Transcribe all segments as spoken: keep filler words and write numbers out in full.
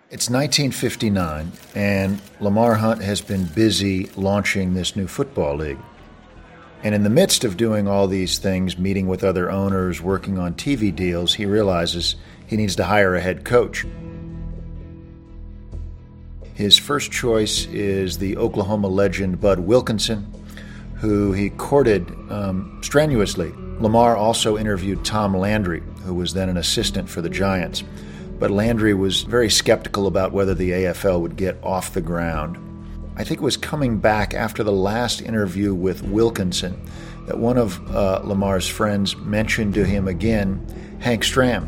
It's nineteen fifty-nine, and Lamar Hunt has been busy launching this new football league. And in the midst of doing all these things, meeting with other owners, working on T V deals, he realizes he needs to hire a head coach. His first choice is the Oklahoma legend Bud Wilkinson, who he courted um, strenuously. Lamar also interviewed Tom Landry, who was then an assistant for the Giants. But Landry was very skeptical about whether the A F L would get off the ground. I think it was coming back after the last interview with Wilkinson that one of uh, Lamar's friends mentioned to him again Hank Stram.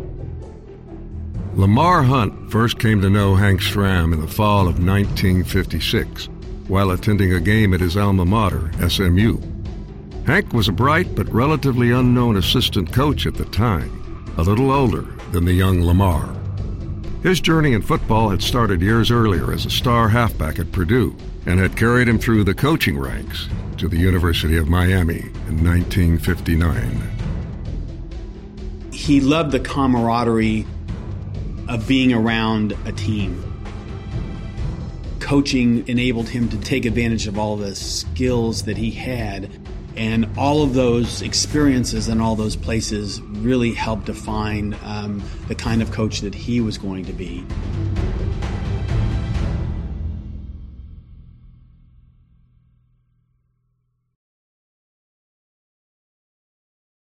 Lamar Hunt first came to know Hank Stram in the fall of nineteen fifty-six while attending a game at his alma mater, S M U. Hank was a bright but relatively unknown assistant coach at the time, a little older than the young Lamar. His journey in football had started years earlier as a star halfback at Purdue and had carried him through the coaching ranks to the University of Miami in nineteen fifty-nine. He loved the camaraderie of being around a team. Coaching enabled him to take advantage of all the skills that he had, and all of those experiences and all those places really helped define um, the kind of coach that he was going to be.